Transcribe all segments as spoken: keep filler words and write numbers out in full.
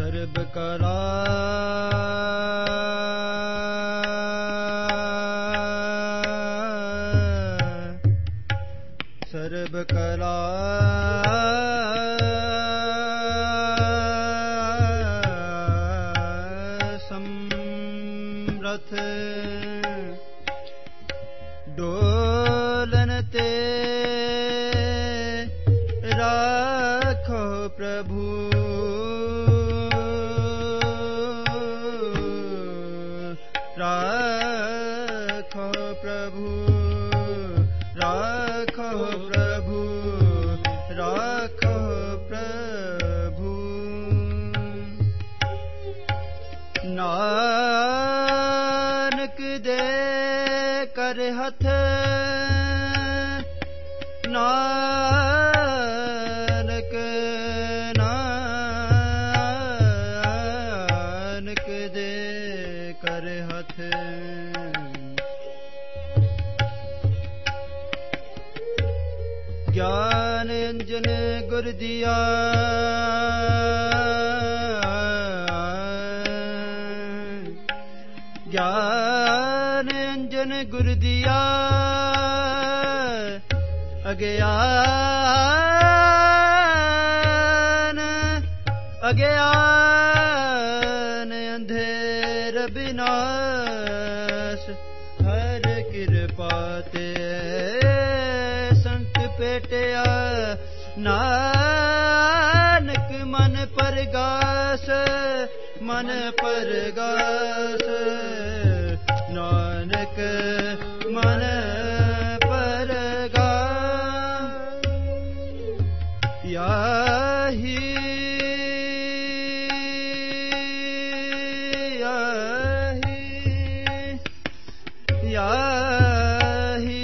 SERB कला SERB कला समरथ डोलन ते राखो प्रभु राखो प्रभु राखो प्रभु राखो प्रभु नानक दे कर हथ नानक नानक दे कर हथ ज्ञान अंजन गुर दिया ज्ञान अंजन गुर दिया अज्ञान अज्ञान अंधेर विनाश हर कृपा ते संत पेटिया नानक मन परगास मन परगास नानक मन परगास याहि याहि याहि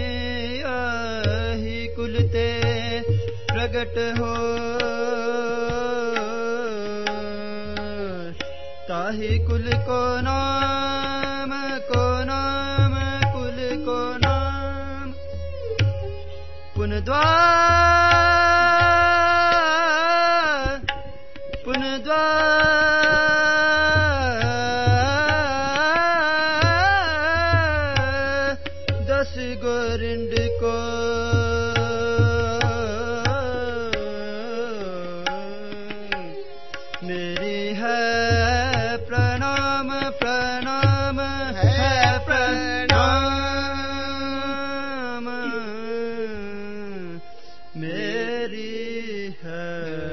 याहि कुलते प्रगट हो ताहि कुल को नाम को नाम कुल को नाम पुनद्वार पुनद्वार दस गोरिंड को मेरी है प्रणाम प्रणाम है प्रणाम मेरी है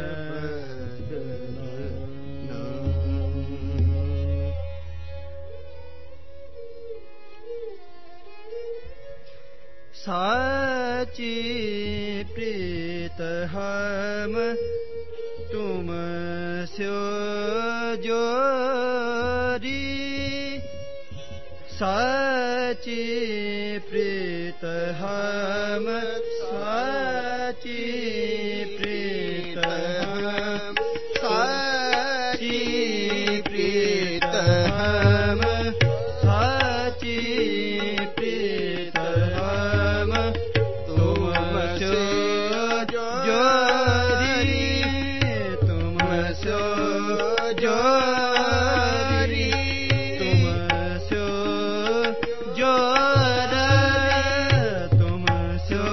साची प्रीत हम तुम स्यो जोरी साची प्रीत हम साची प्रीत हम साची प्रीत हम साची प्रीत हम तुम स्यो जोरी तुम स्यो जोरी तुम स्यो जोर तुम स्यो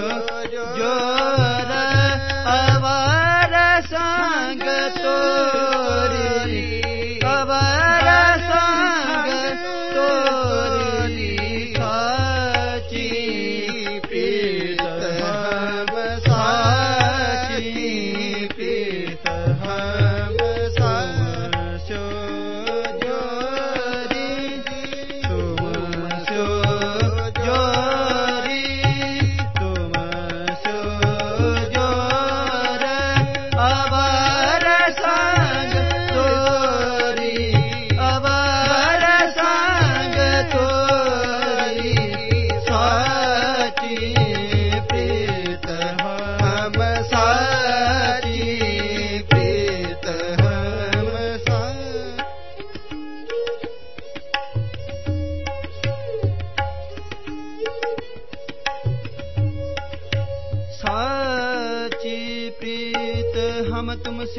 जोर अवार संग तोरी अवार संग तोरी साची प्रीत हम साची प्रीत हम तुम स्यो जोरी तुम स्यो जोरी तुम स्यो जोर अवार संग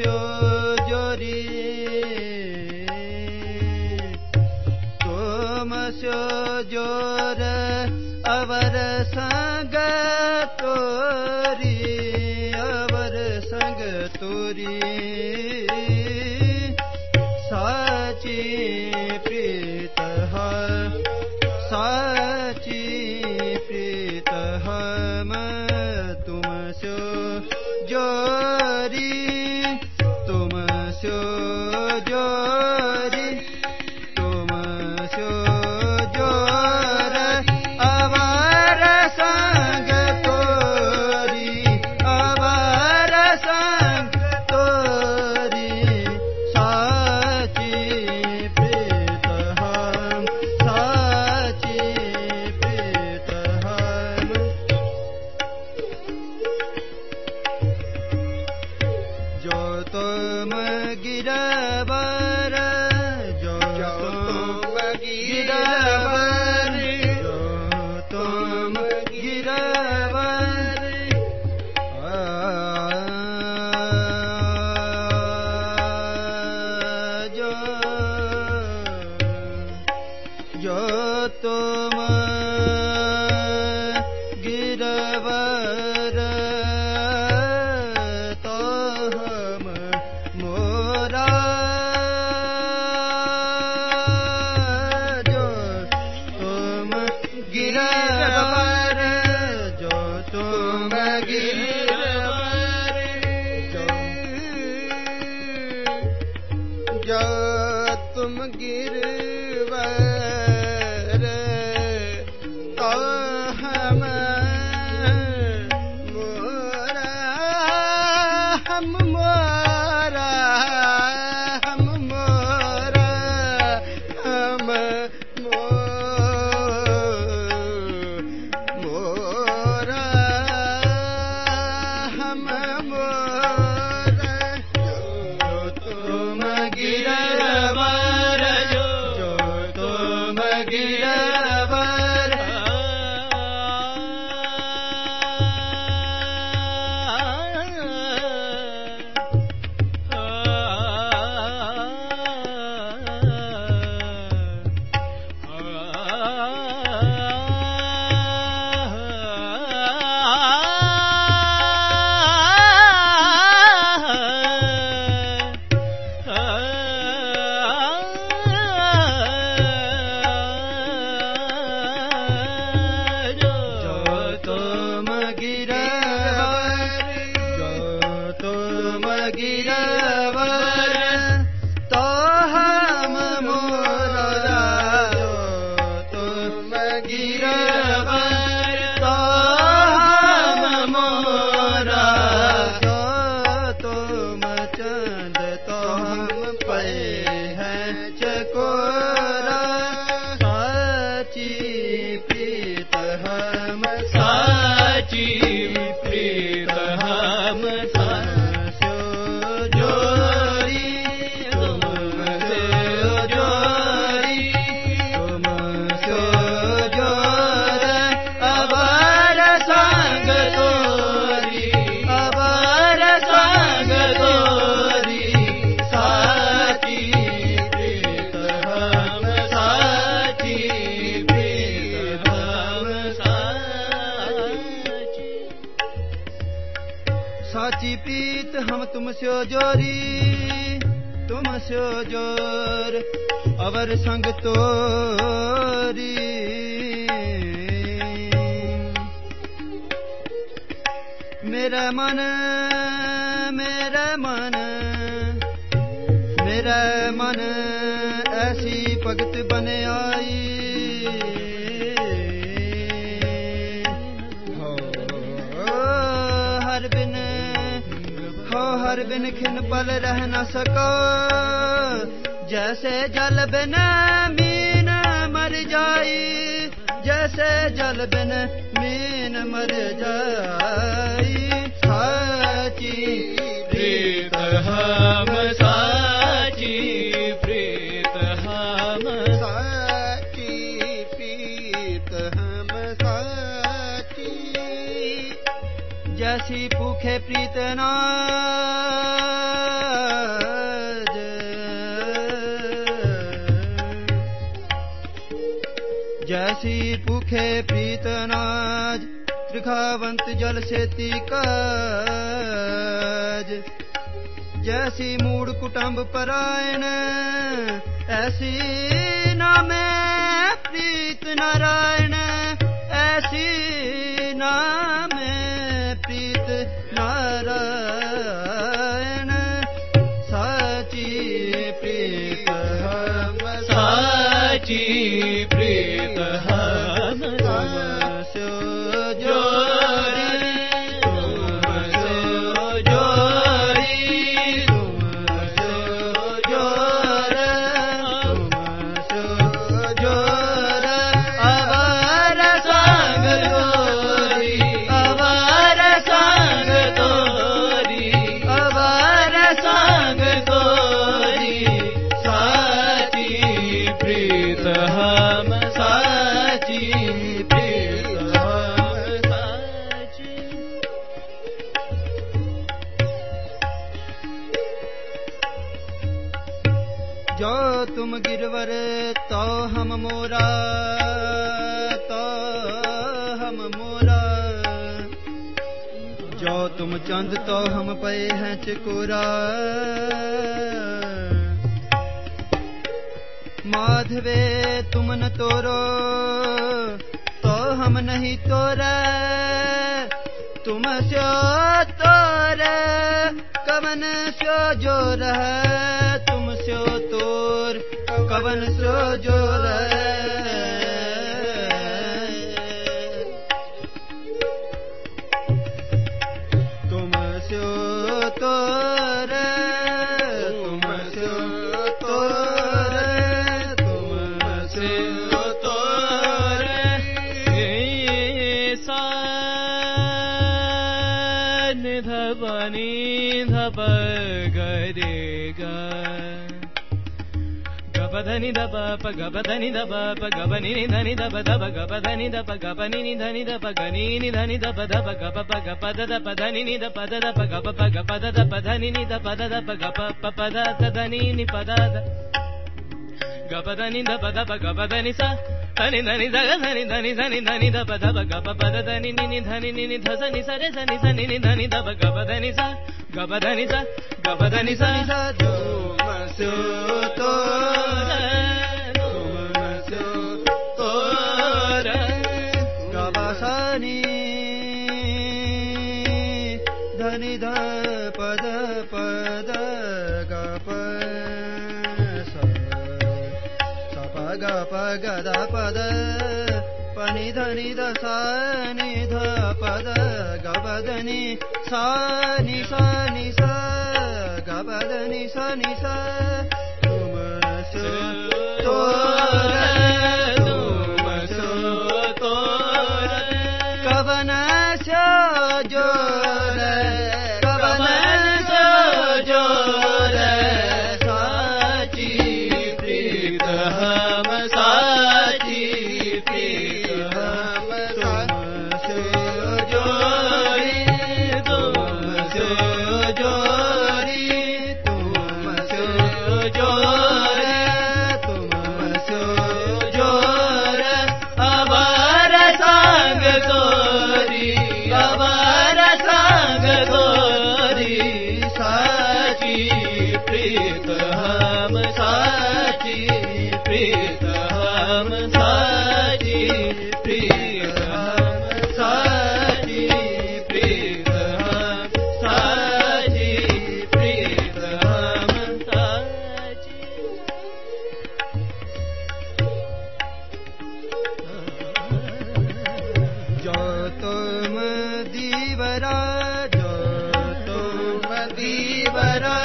स्यो जोरी तुम स्यो जोर अवर संग तोरी अवर संग तोरी साची प्रीत साची प्रीत हम तुम स्यो जोरी तुम स्यो जोरी तुम स्यो जोर अवर संग तोरी अवर संग तोरी साची प्रीत हम साची प्रीत हम जो तुम गिरवर जो तुम गिरवर जो तुम गिरवर जो जो तुम गिरवर तो हम मोरा जो तुम गिरवर जो तुम गिरवर जो तुम गिरवर तो हम मोरा हम मोरा हम मोरा हम मोरा हम मोरा जो तुम गिरवर जो तुम गिरवर जो तुम गिरवर जो तुम गिरवर तो हम मोरा जो तुम गिरवर तो हम मोरा जो तुम चंद तो हम पे हैं चकोरा साची प्रीत हम साची प्रीत हम स्यो जोरी तुम स्यो जोरी तुम स्यो जोर अवर संग तोरी अवर संग तोरी साची प्रीत हम साची प्रीत हम साची साची प्रीत हम तुम स्यो जोरी तुम स्यो जोर अवर संग तोरी मेरा मन मेरा मन मेरा मन ऐसी भगत बने आई हो हर बिन हो हर बिन खिन पल रह न सको जैसे जल बिन मीन मर जाई जैसे जल बिन मीन मर जाई साची प्रीत हम साची प्रीत हम साची प्रीत हम साची जैसी भूखे प्रीत ना जैसी भूखे प्रीत अनाज त्रिखावंत जल सेती काज। जैसी मूड कुटुंब परायण ऐसी नामे प्रीत नारायण। ऐसी नामे प्रीत नारायण। साची प्रीत हम साची प्रीत हम तुमसे जोड़ी तुमसे जोड़ी तुमसे जोड़ तुमसे जोड़। अवर संग तोरी अवर संग तोरी अवर संग तोरी। साची प्रीत हम साची प्रीत हम साची। जो तुम गिरवर तो हम मोरा तो हम मोरा। जो तुम चंद तो हम पे हैं चकोरा। माधवे तुम न तोरो तो हम नहीं तोरे। तुम स्यो तोरे कवन स्यो जोर है। तुम स्यो तोर कवन स्यो जोर है। तुम स्यो तोरे तुम स्यो तोरे तुम स्यो तोरे। सा निध बनी धप गरे ग गपधनि दप प गपधनि दप प गपनि नि धनि दप दप गपधनि दप गपनि नि धनि दप गनि नि धनि दप दप गप प गप द दप धनि नि दप द दप गप प गप द दप धनि नि दप द दप गप प प द ध धनि नि प द गपधनि दप दप गपधनि सा धनि धनि ध धनि धनि धनि धनि दप दप गप प द धनि नि नि धनि नि नि ध स नि स रे स नि स नि नि धनि दप गपधनि सा गपधनि सा गपधनि सा। तुम स्यो तोरे तुम स्यो तोरे। गवसनि धनि ध पद पद गप स प ग प ग द पद पनि धनि द सा नि ध पद गपधनि सा नि सा नि सा गपधनि सा नि सा। तुम स्यो तोरे तुम स्यो तोरे कवन स्यो जोर कवन स्यो जोर। साची प्रीत हम साची प्रीत हम तुमसे जोड़ी तुमसे जोड़ी तुमसे जोड़ तुमसे जोड़। अवर संग तोरी अवर संग तोरी। साची प्रीत हम साची प्रीत हम साची प्रीत हम साची प्रीत हम साची प्रीत हम साची। जो तुम दीवरा जो तुम दीवरा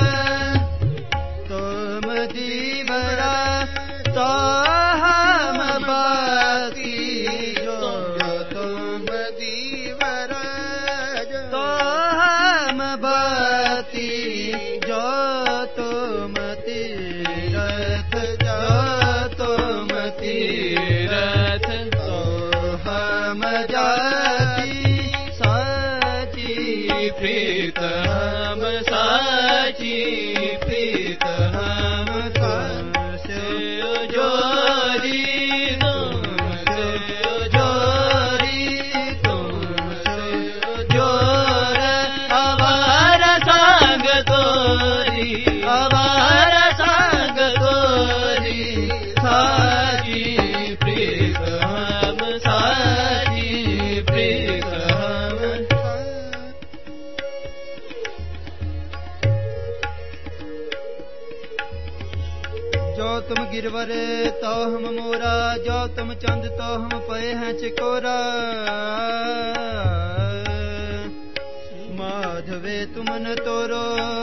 तुम दीवरा तो हम बाती। जो तुम दीवरा तो हम बाती। जो तुम तीरथ जो तुम तीरथ तो हम जाती। साची प्रीत हम साची प्रीत हम तुमसे जोड़ी तुमसे जो तुम गिरवर तो हम मोरा, जो तुम चंद तो हम पए हैं चिकोरा। माधवे तुम न तोरो,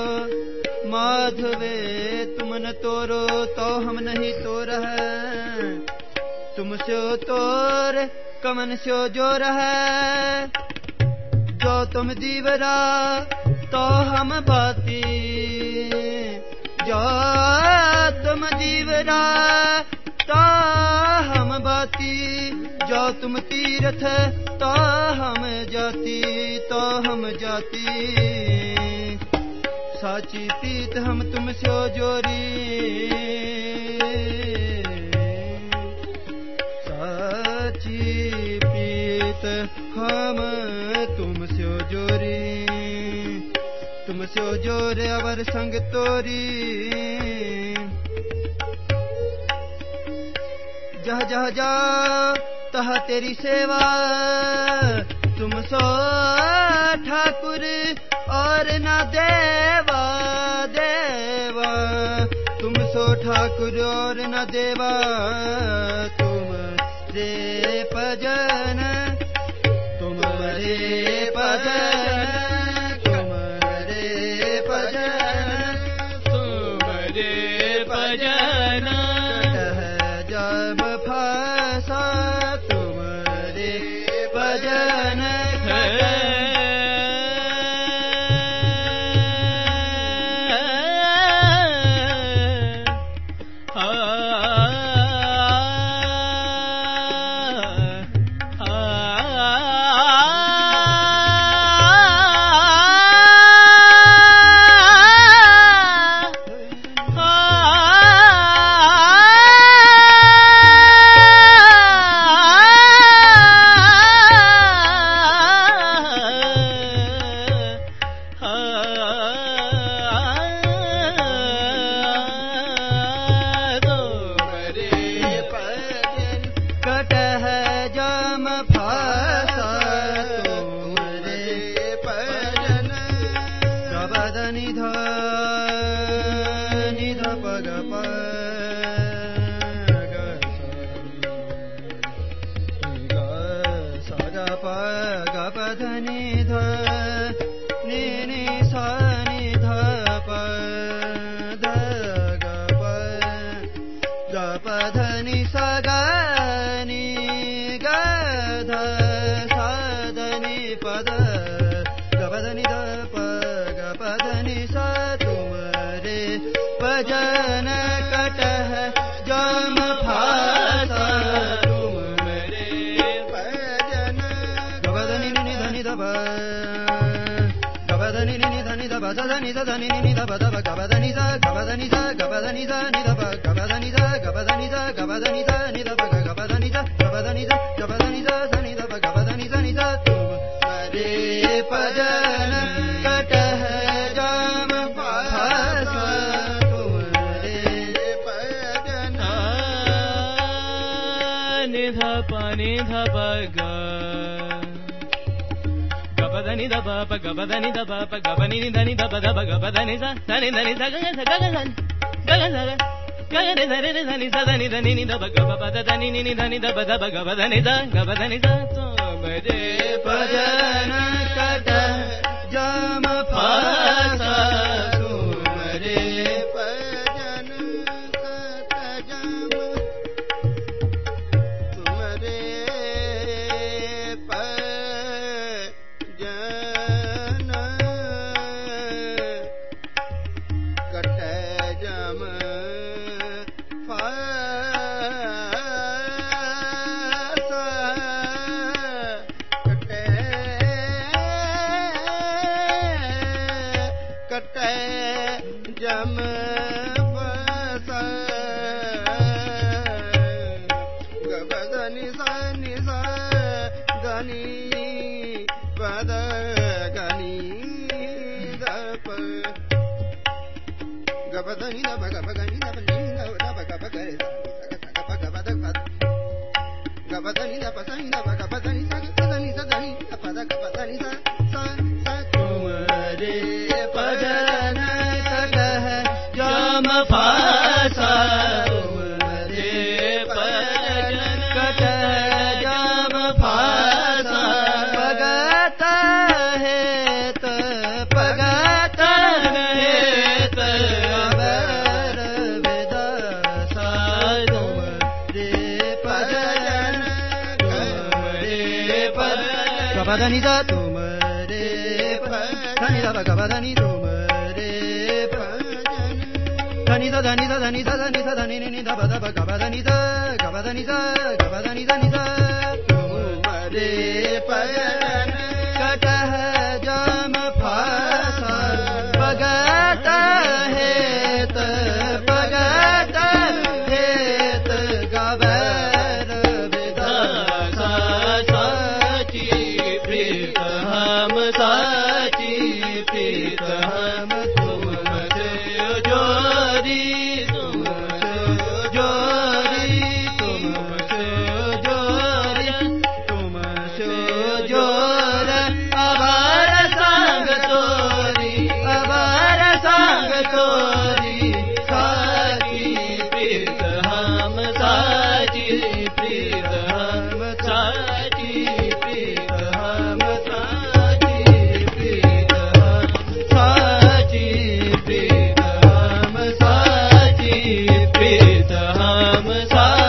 माधवे तुम न तोरो, तो हम नहीं तोर है। तुम स्यो तोर कमन स्यो जोर है। जो तुम दीवरा तो हम बाती, जो तुम दीवरा तो हम बाती। जो तुम तीर्थ तो हम जाति, तो हम जाति। साची पीत हम तुम स्यो जोरी, साची पीत हम तुम स्यो जोरी। तुम स्यो जोर अवर संग तोरी। जह जह जा तह तेरी सेवा, तुम सो ठाकुर और न देवा देवा। तुम सो ठाकुर और न देवा, तुम रे भजन, तुम रे भजन, तुम रे भजन, तुम रे भजन। जब फसा तुम रे भजन, भजन कटह जम फासा तुम मेरे भजन। गबधनि निधनि दब, गबधनि निधनि दब, धनि धनि नि दब दब, गबधनि द गबधनि द गबधनि द नि दब, गबधनि द गबधनि द गबधनि द नि दब, गबधनि द गबधनि द गबधनि द धनि दब, गबधनि द नि द तुम मेरे भजन कटह जम फासा pani dha pa ga gabadani da pa pa gabadani da pa pa gabani ni dani da pa da pa gabadani sa dani dani sa ga sa ga ga ga ga ga ga ga ni dani dani sa dani dani ni da pa gaba da dani ni ni dani da pa da pa gabadani da gabadani sa to mere bhajan kata jam phasa phasa gabadani da tumare dhani da gabadani tumare dhani da dhani da dhani da dhani da dhani ni da ba da gabadani da gabadani da gabadani da ni da tumare payan katah jam phasa pagata het pagata het gabar vedasa sachi प्रीत हम साची प्रीत हम तुमसे जोरी तुमसे जोरी तुमसे जोरी तुमसे जोर अबार संग तोरी अबार संग तोरी साची प्रीत हम साची प्रीत हम साची प्रीत हम साची प्रीत हम साची प्रीत हम साची प्रीत हम साची